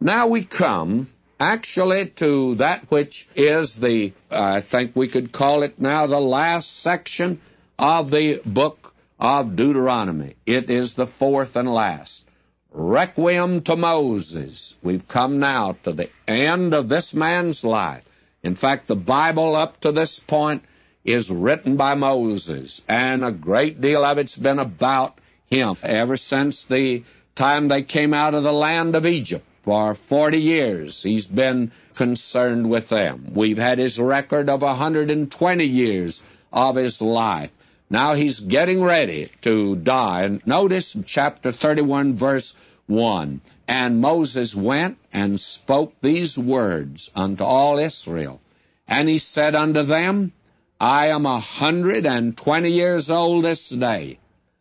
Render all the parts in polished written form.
Now we come actually to that which is I think we could call it now the last section of the book of Deuteronomy. It is the fourth and last. Requiem to Moses. We've come now to the end of this man's life. In fact, the Bible up to this point is written by Moses, and a great deal of it's been about him ever since the time they came out of the land of Egypt. For 40 years, he's been concerned with them. We've had his record of 120 years of his life. Now he's getting ready to die. And notice chapter 31, verse 1. And Moses went and spoke these words unto all Israel. And he said unto them, I am 120 years old this day.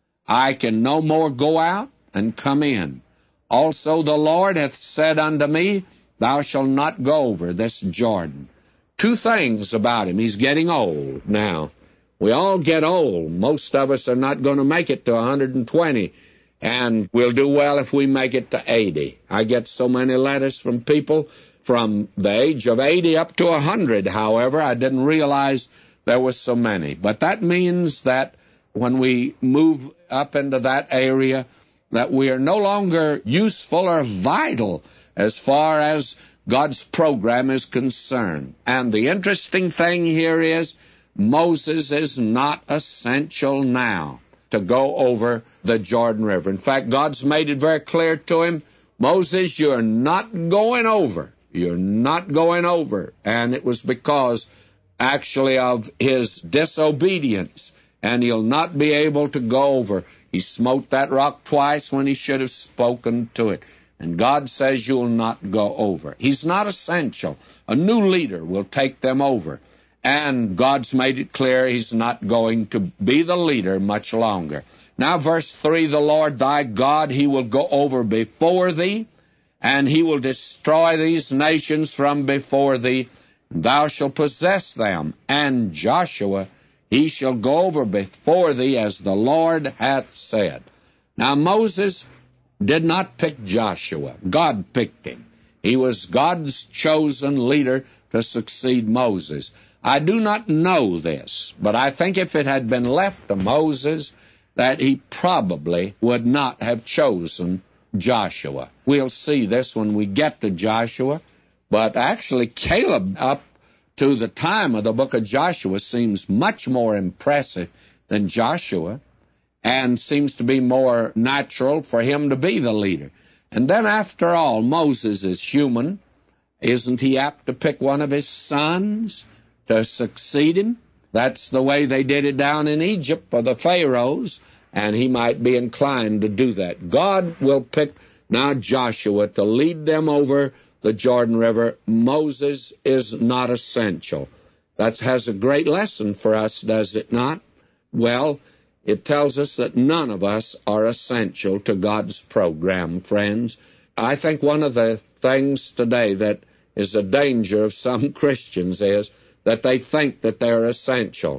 I can no more go out and come in. Also the Lord hath said unto me, Thou shalt not go over this Jordan. Two things about him. He's getting old now. We all get old. Most of us are not going to make it to 120, and we'll do well if we make it to 80. I get so many letters from people from the age of 80 up to 100, however. I didn't realize there were so many. But that means that when we move up into that area, that we are no longer useful or vital as far as God's program is concerned. And the interesting thing here is Moses is not essential now to go over the Jordan River. In fact, God's made it very clear to him, Moses, you're not going over. You're not going over. And it was because actually of his disobedience, and he'll not be able to go over. He smote that rock twice when he should have spoken to it. And God says you'll not go over. He's not essential. A new leader will take them over. And God's made it clear he's not going to be the leader much longer. Now, verse 3, the Lord thy God, he will go over before thee, and he will destroy these nations from before thee. Thou shalt possess them. And Joshua, he shall go over before thee as the Lord hath said. Now, Moses did not pick Joshua. God picked him. He was God's chosen leader to succeed Moses. I do not know this, but I think if it had been left to Moses, that he probably would not have chosen Joshua. We'll see this when we get to Joshua, but actually Caleb up to the time of the book of Joshua seems much more impressive than Joshua, and seems to be more natural for him to be the leader. And then after all, Moses is human. Isn't he apt to pick one of his sons to succeed him? That's the way they did it down in Egypt for the pharaohs, and he might be inclined to do that. God will pick now Joshua to lead them over the Jordan River. Moses is not essential. That has a great lesson for us, does it not? Well, it tells us that none of us are essential to God's program, friends. I think one of the things today that is a danger of some Christians is that they think that they're essential.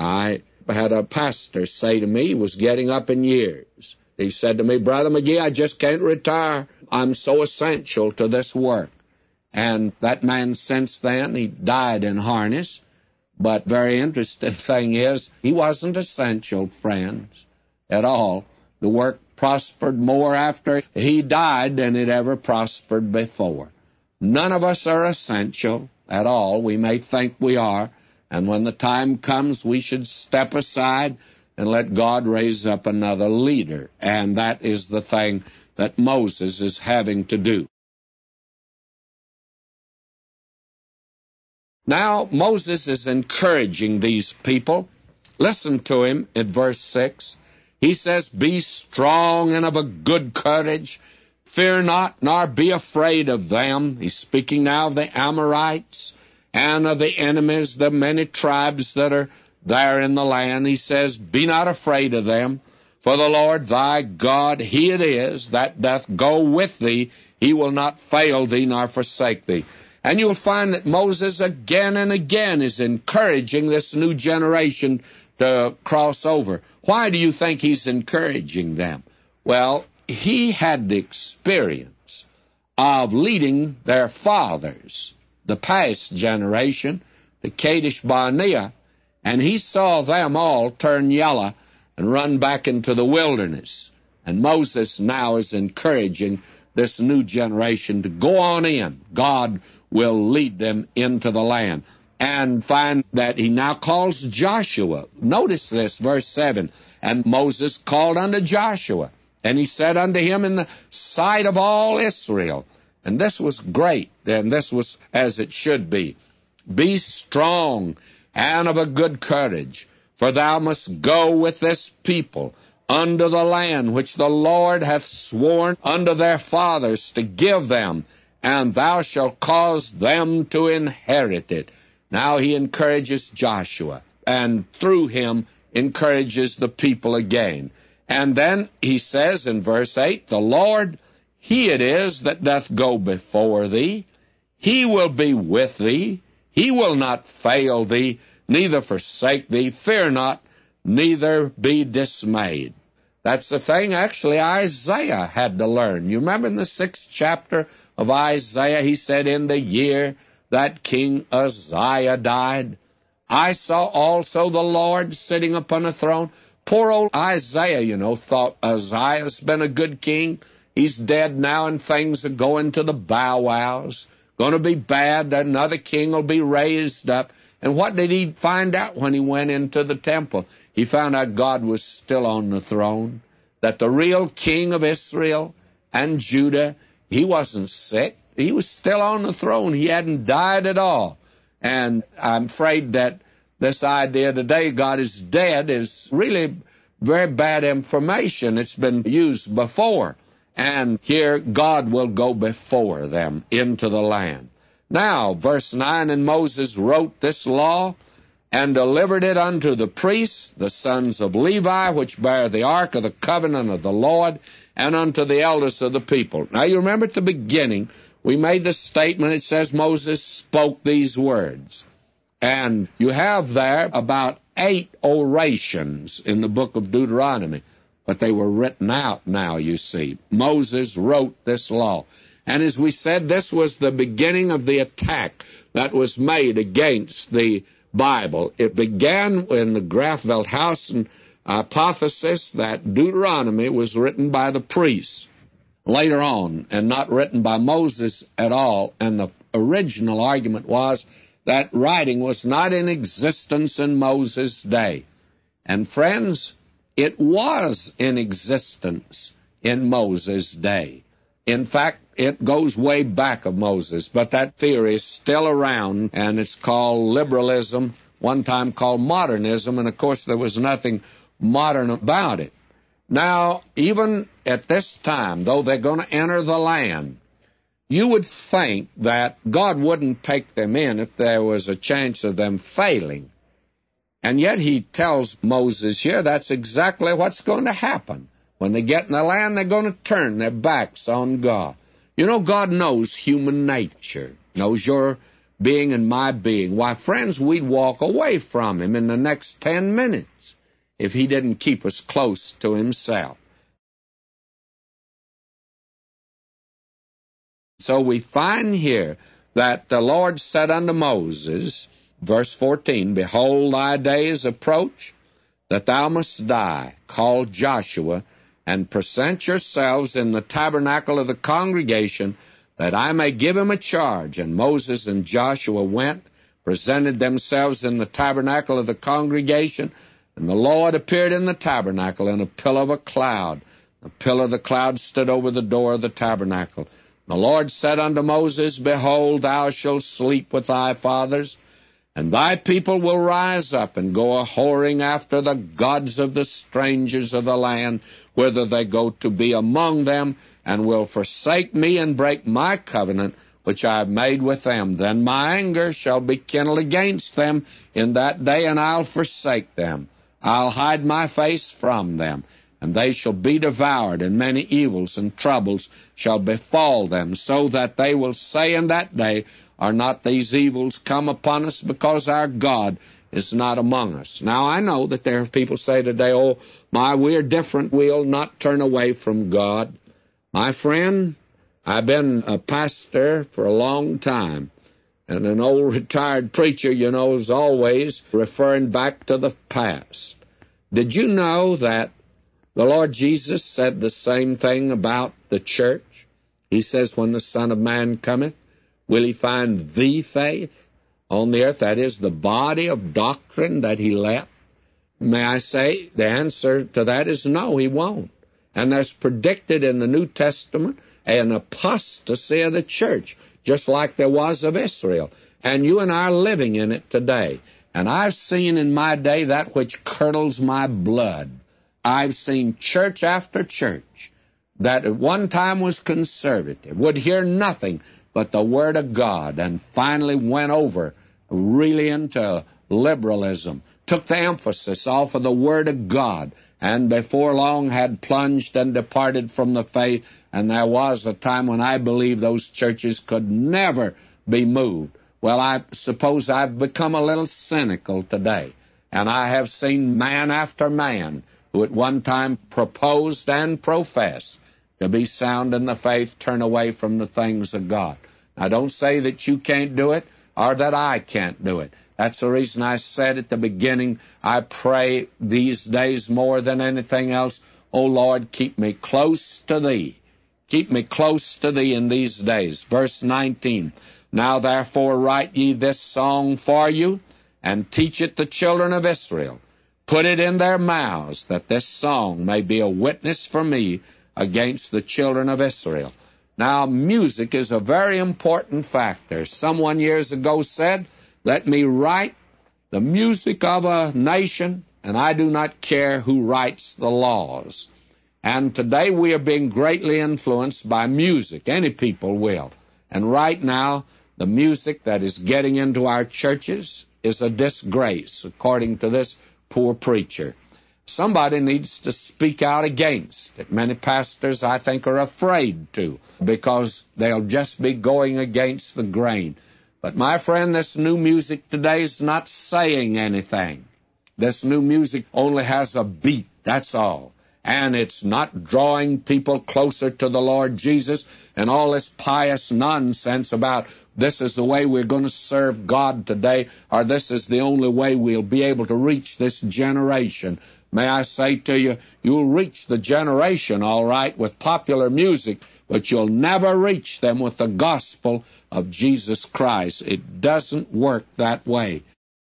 I had a pastor say to me, he was getting up in years. He said to me, Brother McGee, I just can't retire. I'm so essential to this work. And that man, since then, he died in harness. But very interesting thing is, he wasn't essential, friends, at all. The work prospered more after he died than it ever prospered before. None of us are essential at all. We may think we are, and when the time comes, we should step aside and let God raise up another leader. And that is the thing that Moses is having to do. Now, Moses is encouraging these people. Listen to him in verse 6. He says, Be strong and of a good courage. Fear not, nor be afraid of them. He's speaking now of the Amorites and of the enemies, the many tribes that are there in the land. He says, Be not afraid of them, for the Lord thy God, he it is that doth go with thee. He will not fail thee nor forsake thee. And you'll find that Moses again and again is encouraging this new generation to cross over. Why do you think he's encouraging them? Well, he had the experience of leading their fathers, the past generation, to Kadesh Barnea, and he saw them all turn yellow and run back into the wilderness. And Moses now is encouraging this new generation to go on in. God will lead them into the land. And find that he now calls Joshua. Notice this, verse 7. And Moses called unto Joshua, and he said unto him in the sight of all Israel. And this was great, and this was as it should be. Be strong and of a good courage, for thou must go with this people unto the land which the Lord hath sworn unto their fathers to give them, and thou shalt cause them to inherit it. Now he encourages Joshua, and through him encourages the people again. And then he says in verse 8, the Lord, he it is that doth go before thee. He will be with thee. He will not fail thee, neither forsake thee. Fear not, neither be dismayed. That's the thing actually Isaiah had to learn. You remember in the 6th chapter of Isaiah, he said, in the year that King Uzziah died, I saw also the Lord sitting upon a throne. Poor old Isaiah, thought Uzziah's been a good king. He's dead now, and things are going to the bow wows. Going to be bad. Another king will be raised up. And what did he find out when he went into the temple? He found out God was still on the throne, that the real king of Israel and Judah, he wasn't sick. He was still on the throne. He hadn't died at all. And I'm afraid that this idea today God is dead is really very bad information. It's been used before. And here God will go before them into the land. Now, verse 9, and Moses wrote this law and delivered it unto the priests, the sons of Levi, which bear the ark of the covenant of the Lord, and unto the elders of the people. Now, you remember at the beginning, we made the statement, it says Moses spoke these words. And you have there about 8 orations in the book of Deuteronomy, but they were written out now, you see. Moses wrote this law. And as we said, this was the beginning of the attack that was made against the Bible. It began in the Graf-Velthausen hypothesis that Deuteronomy was written by the priests later on and not written by Moses at all. And the original argument was that writing was not in existence in Moses' day. And friends, it was in existence in Moses' day. In fact, it goes way back of Moses, but that theory is still around, and it's called liberalism, one time called modernism, and of course there was nothing modern about it. Now, even at this time, though they're going to enter the land, you would think that God wouldn't take them in if there was a chance of them failing. And yet he tells Moses here that's exactly what's going to happen. When they get in the land, they're going to turn their backs on God. You know, God knows human nature, knows your being and my being. Why, friends, we'd walk away from him in the next 10 minutes if he didn't keep us close to himself. So we find here that the Lord said unto Moses, verse 14, Behold, thy days approach, that thou must die. Call Joshua, and present yourselves in the tabernacle of the congregation, that I may give him a charge. And Moses and Joshua went, presented themselves in the tabernacle of the congregation, and the Lord appeared in the tabernacle in a pillar of a cloud. The pillar of the cloud stood over the door of the tabernacle. The Lord said unto Moses, Behold, thou shalt sleep with thy fathers, and thy people will rise up and go a-whoring after the gods of the strangers of the land, whither they go to be among them, and will forsake me and break my covenant, which I have made with them. Then my anger shall be kindled against them in that day, and I'll forsake them. I'll hide my face from them, and they shall be devoured, and many evils and troubles shall befall them, so that they will say in that day, Are not these evils come upon us, because our God is not among us? Now, I know that there are people say today, Oh, we're different, we'll not turn away from God. My friend, I've been a pastor for a long time, and an old retired preacher, is always referring back to the past. Did you know that the Lord Jesus said the same thing about the church? He says, when the Son of Man cometh, will he find the faith on the earth? That is, the body of doctrine that he left. May I say, the answer to that is no, he won't. And there's predicted in the New Testament an apostasy of the church, just like there was of Israel. And you and I are living in it today. And I've seen in my day that which curdles my blood. I've seen church after church that at one time was conservative, would hear nothing but the Word of God, and finally went over really into liberalism, took the emphasis off of the Word of God, and before long had plunged and departed from the faith. And there was a time when I believed those churches could never be moved. Well, I suppose I've become a little cynical today, and I have seen man after man who at one time proposed and professed to be sound in the faith turn away from the things of God. I don't say that you can't do it or that I can't do it. That's the reason I said at the beginning, I pray these days more than anything else, O Lord, keep me close to Thee. Keep me close to Thee in these days. Verse 19, now therefore write ye this song for you, and teach it the children of Israel. Put it in their mouths, that this song may be a witness for me against the children of Israel. Now, music is a very important factor. Someone years ago said, let me write the music of a nation, and I do not care who writes the laws. And today we are being greatly influenced by music. Any people will. And right now, the music that is getting into our churches is a disgrace, according to this poor preacher. Somebody needs to speak out against it. Many pastors, I think, are afraid to, because they'll just be going against the grain. But my friend, this new music today is not saying anything. This new music only has a beat, that's all. And it's not drawing people closer to the Lord Jesus, and all this pious nonsense about this is the way we're going to serve God today, or this is the only way we'll be able to reach this generation. May I say to you, you'll reach the generation, all right, with popular music, but you'll never reach them with the gospel of Jesus Christ. It doesn't work that way.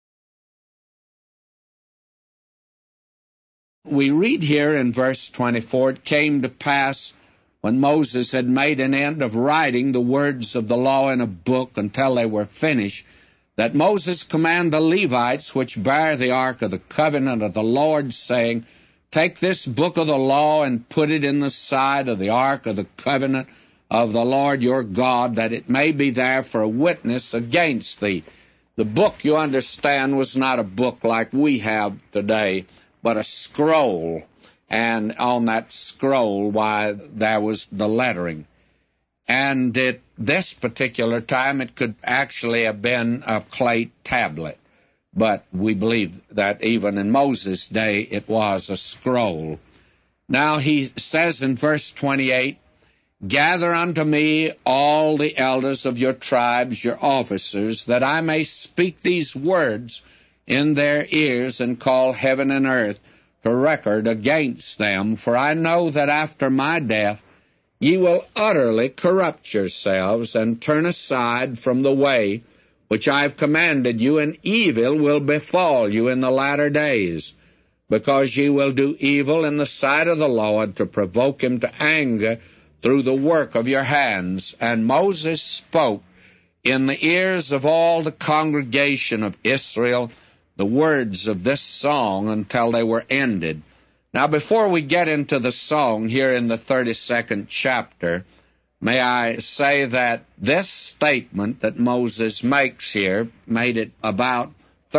We read here in verse 24, it came to pass when Moses had made an end of writing the words of the law in a book until they were finished, that Moses commanded the Levites which bear the ark of the covenant of the Lord, saying, take this book of the law and put it in the side of the ark of the covenant of the Lord your God, that it may be there for a witness against thee. The book, you understand, was not a book like we have today, but a scroll, and on that scroll, why, there was the lettering. And at this particular time, it could actually have been a clay tablet, but we believe that even in Moses' day, it was a scroll. Now he says in verse 28, gather unto me all the elders of your tribes, your officers, that I may speak these words in their ears, and call heaven and earth to record against them. For I know that after my death ye will utterly corrupt yourselves, and turn aside from the way which I have commanded you, and evil will befall you in the latter days, because ye will do evil in the sight of the Lord, to provoke him to anger through the work of your hands. And Moses spoke in the ears of all the congregation of Israel the words of this song until they were ended. Now, before we get into the song here in the 32nd chapter, may I say that this statement that Moses makes here, made it about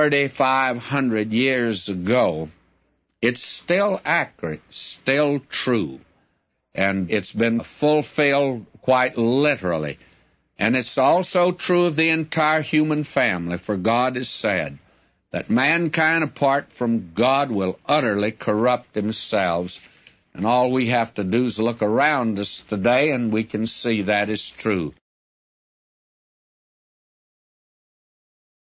3,500 years ago, it's still accurate, still true, and it's been fulfilled quite literally. And it's also true of the entire human family, for God has said that mankind apart from God will utterly corrupt themselves, And all we have to do is look around us today, and we can see that is true.